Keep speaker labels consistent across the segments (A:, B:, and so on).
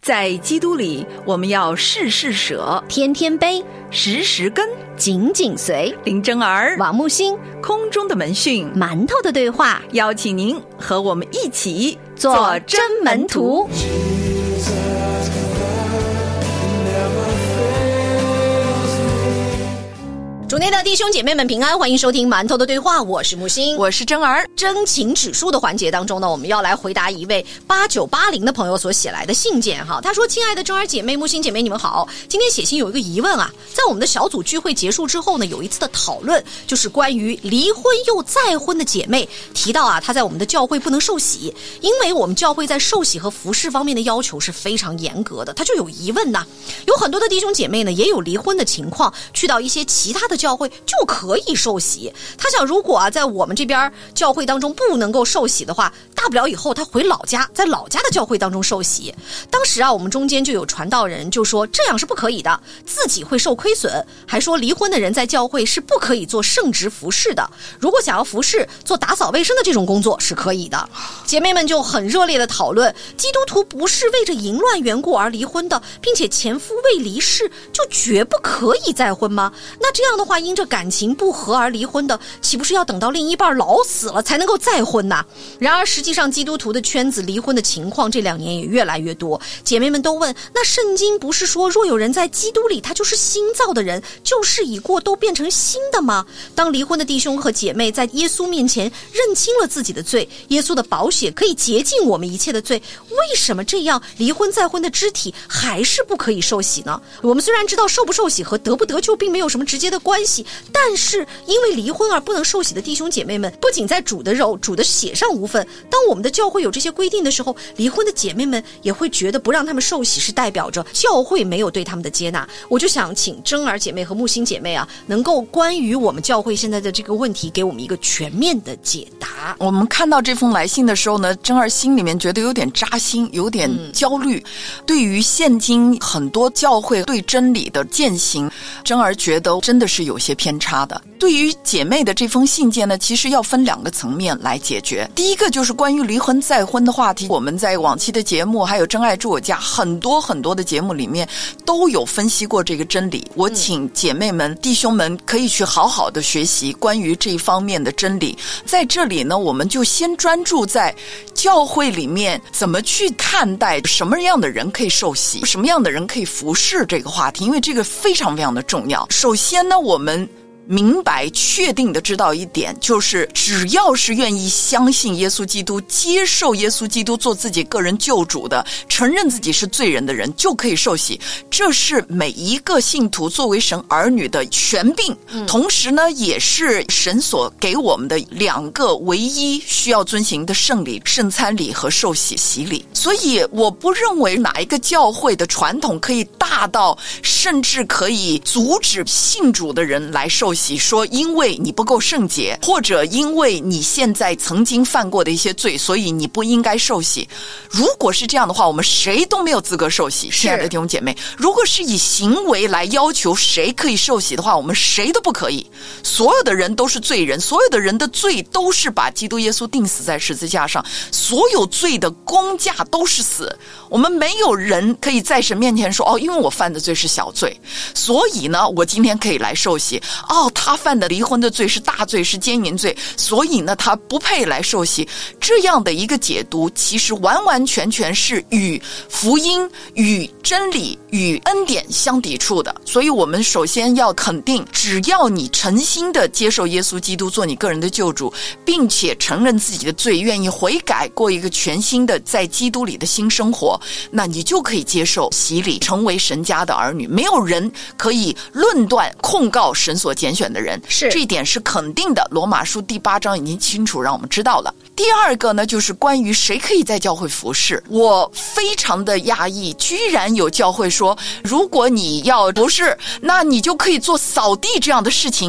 A: 在基督里，我们要事事舍，
B: 天天悲，
A: 时时跟，
B: 紧紧随。
A: 林真儿、
B: 王木星，
A: 空中的门讯，
B: 馒头的对话，
A: 邀请您和我们一起
B: 做真门徒。主内的弟兄姐妹们平安，欢迎收听馒头的对话，我是木星，
A: 我是真儿。
B: 真情指数的环节当中呢，我们要来回答一位8980的朋友所写来的信件哈。他说：亲爱的真儿姐妹、木星姐妹，你们好，今天写信有一个疑问啊，在我们的小组聚会结束之后呢，有一次的讨论就是关于离婚又再婚的姐妹提到啊，她在我们的教会不能受洗，因为我们教会在受洗和服事方面的要求是非常严格的。她就有疑问呐，有很多的弟兄姐妹呢也有离婚的情况，去到一些其他的教会就可以受洗。他想如果啊在我们这边教会当中不能够受洗的话，大不了以后他回老家，在老家的教会当中受洗。当时啊我们中间就有传道人就说这样是不可以的，自己会受亏损，还说离婚的人在教会是不可以做圣职服事的，如果想要服事做打扫卫生的这种工作是可以的。姐妹们就很热烈的讨论，基督徒不是为着淫乱缘故而离婚的，并且前夫未离世就绝不可以再婚吗？那这样的话因着感情不和而离婚的，岂不是要等到另一半老死了才能够再婚呢？然而实际上基督徒的圈子离婚的情况这2年也越来越多。姐妹们都问，那圣经不是说若有人在基督里他就是新造的人，旧事已过都变成新的吗？当离婚的弟兄和姐妹在耶稣面前认清了自己的罪，耶稣的宝血可以洁净我们一切的罪，为什么这样离婚再婚的肢体还是不可以受洗呢？我们虽然知道受不受洗和得不得救并没有什么直接的关系，但是因为离婚而不能受洗的弟兄姐妹们，不仅在主的肉、主的血上无份，当我们的教会有这些规定的时候，离婚的姐妹们也会觉得不让他们受洗是代表着教会没有对他们的接纳。我就想请真儿姐妹和木星姐妹啊，能够关于我们教会现在的这个问题给我们一个全面的解答。
C: 我们看到这封来信的时候呢，真儿心里面觉得有点扎心，有点焦虑。对于现今很多教会对真理的践行，真儿觉得真的是有些偏差的。对于姐妹的这封信件呢，其实要分2个层面来解决。第一个就是关于离婚再婚的话题，我们在往期的节目还有真爱住我家很多的节目里面都有分析过这个真理。我请姐妹们弟兄们可以去好好的学习关于这一方面的真理。在这里呢，我们就先专注在教会里面怎么去看待什么样的人可以受洗，什么样的人可以服侍这个话题，因为这个非常的重要。首先呢，我们明白确定的知道一点，就是只要是愿意相信耶稣基督，接受耶稣基督做自己个人救主的，承认自己是罪人的人就可以受洗。这是每一个信徒作为神儿女的权柄，同时呢也是神所给我们的2个唯一需要遵行的圣礼，圣餐礼和受洗洗礼。所以我不认为哪一个教会的传统可以大到甚至可以阻止信主的人来受洗，说因为你不够圣洁，或者因为你现在曾经犯过的一些罪，所以你不应该受洗。如果是这样的话，我们谁都没有资格受洗。亲爱的弟兄姐妹，如果是以行为来要求谁可以受洗的话，我们谁都不可以。所有的人都是罪人，所有的人的罪都是把基督耶稣钉死在十字架上，所有罪的工价都是死。我们没有人可以在神面前说，因为我犯的罪是小罪，所以呢我今天可以来受洗。他犯的离婚的罪是大罪，是奸淫罪，所以呢他不配来受洗。这样的一个解读其实完全是与福音、与真理、与恩典相抵触的。所以我们首先要肯定，只要你诚心的接受耶稣基督做你个人的救主，并且承认自己的罪，愿意悔改，过一个全新的在基督里的新生活，那你就可以接受洗礼，成为神家的儿女。没有人可以论断控告神所拣选的人，是这一点是肯定的。罗马书第8章已经清楚让我们知道了。第2个呢，就是关于谁可以在教会服侍。我非常的讶异，居然有教会说，如果你要服侍，那你就可以做扫地这样的事情。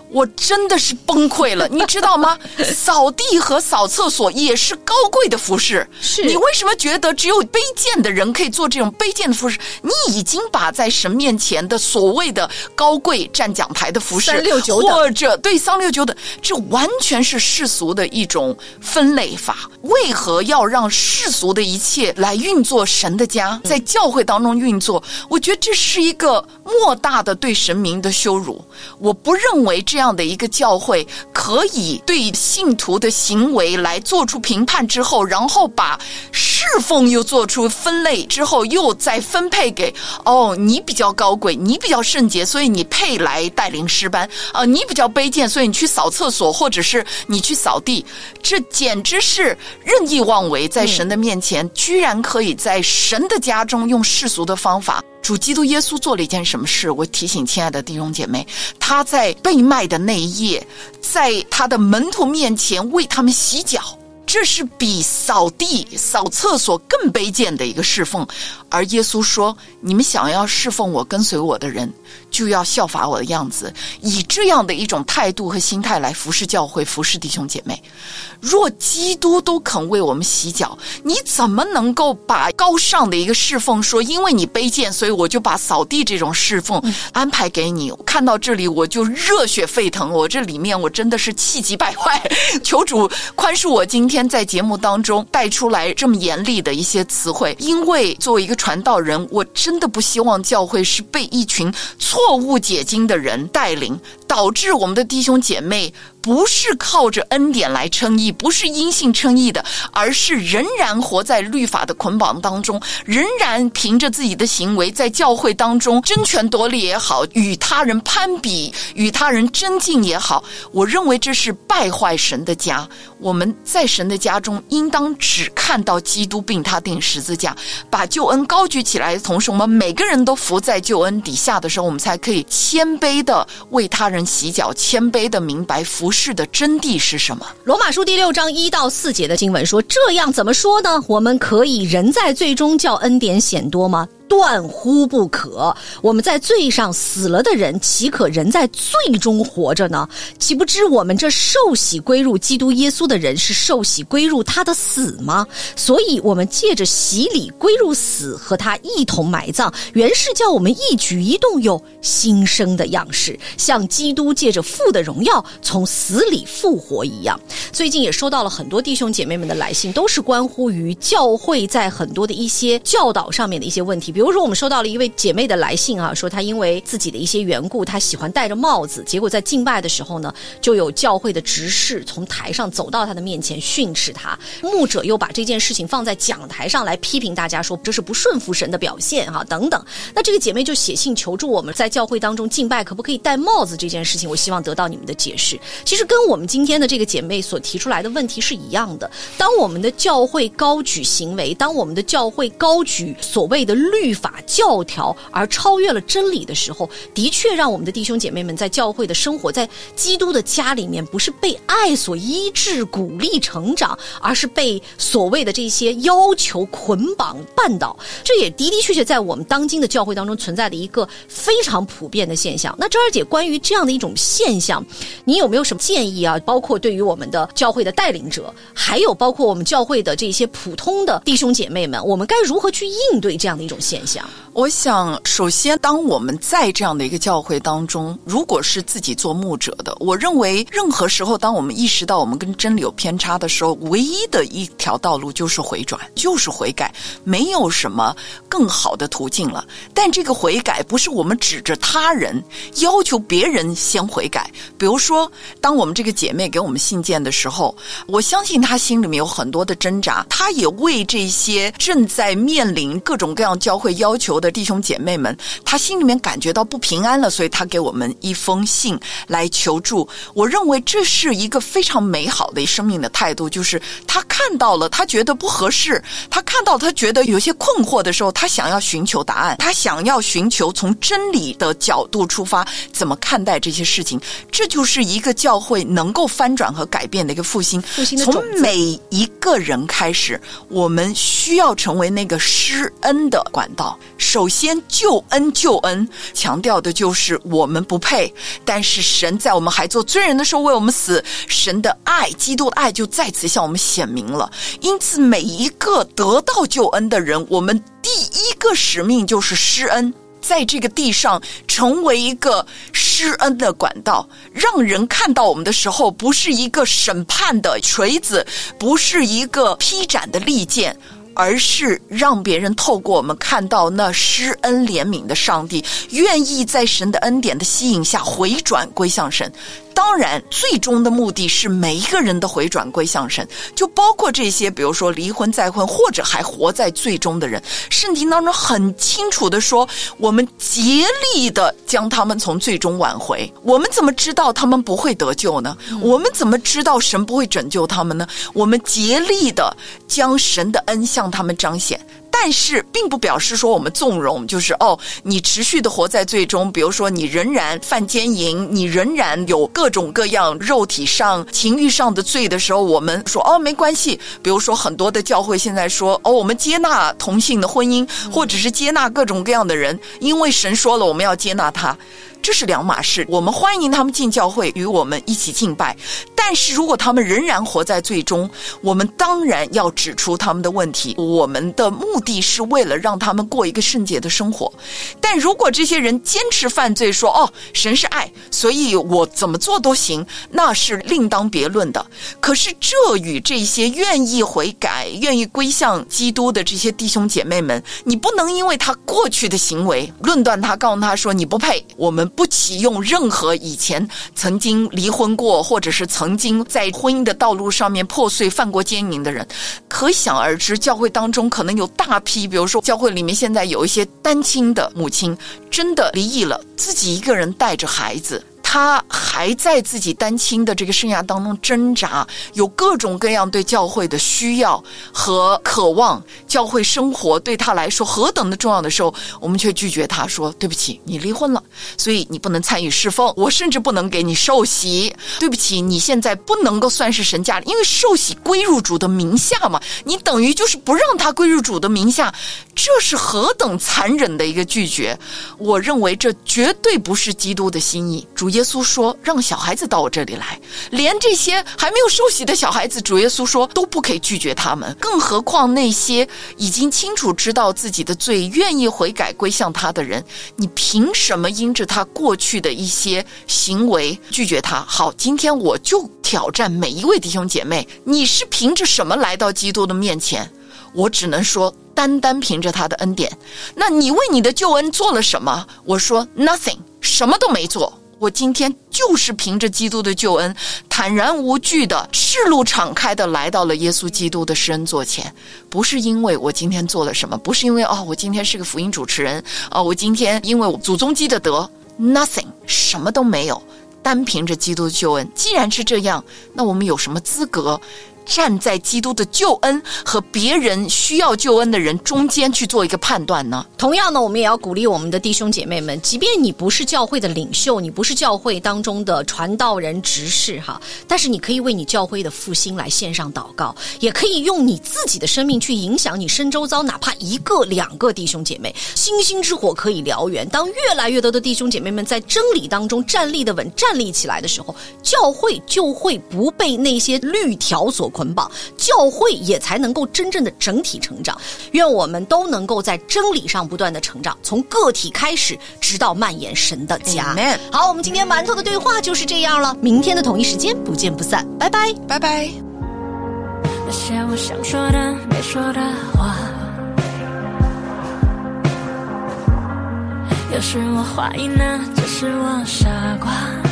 C: 我真的是崩溃了，你知道吗？扫地和扫厕所也是高贵的服事，
B: 是
C: 你为什么觉得只有卑贱的人可以做这种卑贱的服事？你已经把在神面前的所谓的高贵站讲台的服事
B: 369的，
C: 或者对369的，这完全是世俗的一种分类法。为何要让世俗的一切来运作神的家，在教会当中运作？我觉得这是一个莫大的对神明的羞辱。我不认为这样的一个教会可以对信徒的行为来做出评判之后，然后把侍奉又做出分类之后，又再分配给你比较高贵，你比较圣洁，所以你配来带领诗班你比较卑贱，所以你去扫厕所或者是你去扫地。这简直是任意妄为，在神的面前居然可以在神的家中用世俗的方法。主基督耶稣做了一件什么事？我提醒亲爱的弟兄姐妹，他在被卖的那一夜，在他的门徒面前为他们洗脚，这是比扫地扫厕所更卑贱的一个侍奉。而耶稣说，你们想要侍奉我跟随我的人，就要效法我的样子，以这样的一种态度和心态来服侍教会，服侍弟兄姐妹。若基督都肯为我们洗脚，你怎么能够把高尚的一个侍奉说因为你卑贱，所以我就把扫地这种侍奉安排给你？看到这里我就热血沸腾，我这里面我真的是气急败坏，求主宽恕我今天在节目当中带出来这么严厉的一些词汇。因为作为一个传道人，我真的不希望教会是被一群错误解经的人带领，导致我们的弟兄姐妹不是靠着恩典来称义，不是因信称义的，而是仍然活在律法的捆绑当中，仍然凭着自己的行为在教会当中争权夺利也好，与他人攀比，与他人争竞也好。我认为这是败坏神的家。我们在神的家中应当只看到基督并他钉十字架，把救恩高举起来，同时我们每个人都伏在救恩底下的时候，我们才可以谦卑的为他人洗脚，谦卑的明白服事的真谛是什么。
B: 罗马书第6章1到4节的经文说，这样怎么说呢？我们可以人在罪中叫恩典显多吗？断乎不可。我们在罪上死了的人，岂可人在罪中活着呢？岂不知我们这受洗归入基督耶稣的人，是受洗归入他的死吗？所以我们借着洗礼归入死，和他一同埋葬，原是叫我们一举一动有新生的样式，像基督借着父的荣耀从死里复活一样。最近也收到了很多弟兄姐妹们的来信，都是关乎于教会在很多的一些教导上面的一些问题。比如说我们收到了一位姐妹的来信说她因为自己的一些缘故，她喜欢戴着帽子，结果在敬拜的时候呢，就有教会的执事从台上走到她的面前训斥她，牧者又把这件事情放在讲台上来批评大家，说这是不顺服神的表现等等。那这个姐妹就写信求助我们，在教会当中敬拜可不可以戴帽子这件事情，我希望得到你们的解释。其实跟我们今天的这个姐妹所提出来的问题是一样的。当我们的教会高举行为，当我们的教会高举所谓的律法教条而超越了真理的时候，的确让我们的弟兄姐妹们在教会的生活，在基督的家里面，不是被爱所医治鼓励成长，而是被所谓的这些要求捆绑绊倒。这也的的确确在我们当今的教会当中存在的一个非常普遍的现象。那珍儿姐，关于这样的一种现象，你有没有什么建议包括对于我们的教会的带领者，还有包括我们教会的这些普通的弟兄姐妹们，我们该如何去应对这样的一种现象？
C: 我想首先当我们在这样的一个教会当中，如果是自己做牧者的，我认为任何时候当我们意识到我们跟真理有偏差的时候，唯一的一条道路就是回转，就是悔改，没有什么更好的途径了。但这个悔改不是我们指着他人要求别人先悔改。比如说当我们这个姐妹给我们信件的时候，我相信她心里面有很多的挣扎，她也为这些正在面临各种各样教会要求的弟兄姐妹们，她心里面感觉到不平安了，所以她给我们一封信来求助。我认为这是一个非常美好的生命的态度，就是她看到了，她觉得不合适，她看到她觉得有些困惑的时候，她想要寻求答案，她想要寻求从真理的角度出发怎么看待这些事情。这就是一个教会能够翻转和改变的一个复兴。从每一个人开始，我们需要成为那个施恩的管道。首先救恩强调的就是我们不配，但是神在我们还做罪人的时候为我们死，神的爱，基督的爱就在此向我们显明了。因此每一个得到救恩的人，我们第一个使命就是施恩，在这个地上成为一个施恩的管道，让人看到我们的时候不是一个审判的锤子，不是一个劈斩的利剑，而是让别人透过我们看到那施恩怜悯的上帝，愿意在神的恩典的吸引下回转归向神。当然最终的目的是每一个人的回转归向神，就包括这些比如说离婚再婚或者还活在罪中的人。圣经当中很清楚的说，我们竭力的将他们从罪中挽回。我们怎么知道他们不会得救呢？我们怎么知道神不会拯救他们呢？我们竭力的将神的恩向他们彰显。但是并不表示说我们纵容，就是你持续的活在罪中，比如说你仍然犯奸淫，你仍然有各种各样肉体上情欲上的罪的时候，我们说没关系。比如说很多的教会现在说我们接纳同性的婚姻，或者是接纳各种各样的人，因为神说了我们要接纳他，这是两码事。我们欢迎他们进教会与我们一起敬拜，但是如果他们仍然活在罪中，我们当然要指出他们的问题。我们的目的是为了让他们过一个圣洁的生活。但如果这些人坚持犯罪，说神是爱，所以我怎么做都行，那是另当别论的。可是这与这些愿意悔改愿意归向基督的这些弟兄姐妹们，你不能因为他过去的行为论断他，告诉他说你不配。我们不起用任何以前曾经离婚过，或者是曾经在婚姻的道路上面破碎犯过奸淫的人。可想而知，教会当中可能有大批，比如说教会里面现在有一些单亲的母亲，真的离异了，自己一个人带着孩子，他还在自己单亲的这个生涯当中挣扎，有各种各样对教会的需要和渴望，教会生活对他来说何等的重要的时候，我们却拒绝他，说对不起，你离婚了，所以你不能参与侍奉，我甚至不能给你受洗，对不起，你现在不能够算是神家里，因为受洗归入主的名下嘛，你等于就是不让他归入主的名下，这是何等残忍的一个拒绝。我认为这绝对不是基督的心意。主耶稣说让小孩子到我这里来，连这些还没有受洗的小孩子，主耶稣说都不可以拒绝他们，更何况那些已经清楚知道自己的罪愿意悔改归向他的人，你凭什么因着他过去的一些行为拒绝他？好，今天我就挑战每一位弟兄姐妹，你是凭着什么来到基督的面前？我只能说单单凭着他的恩典。那你为你的救恩做了什么？我说 nothing， 什么都没做。我今天就是凭着基督的救恩，坦然无惧的赤露敞开的来到了耶稣基督的施恩座前。不是因为我今天做了什么，不是因为我今天是个福音主持人，我今天因为我祖宗积的德， nothing， 什么都没有，单凭着基督的救恩。既然是这样，那我们有什么资格站在基督的救恩和别人需要救恩的人中间去做一个判断呢？
B: 同样呢，我们也要鼓励我们的弟兄姐妹们，即便你不是教会的领袖，你不是教会当中的传道人执事但是你可以为你教会的复兴来献上祷告，也可以用你自己的生命去影响你身周遭哪怕一个两个弟兄姐妹。星星之火可以燎原，当越来越多的弟兄姐妹们在真理当中站立的稳，站立起来的时候，教会就会不被那些律条所捆绑，教会也才能够真正的整体成长。愿我们都能够在真理上不断的成长，从个体开始直到蔓延神的家。
C: Amen。
B: 好，我们今天馒头的对话就是这样了，明天的同一时间不见不散，拜拜
C: 拜拜。
D: 那些我想说的没说的话，有时我怀疑那只是我傻瓜，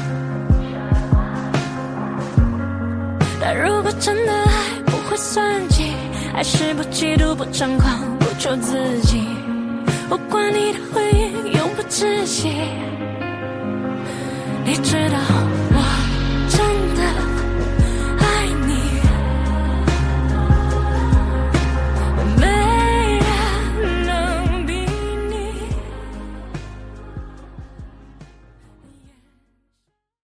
D: 但如果真的爱不会算计，爱是不嫉妒不张狂不求自己，不管你的回应永不窒息，你知道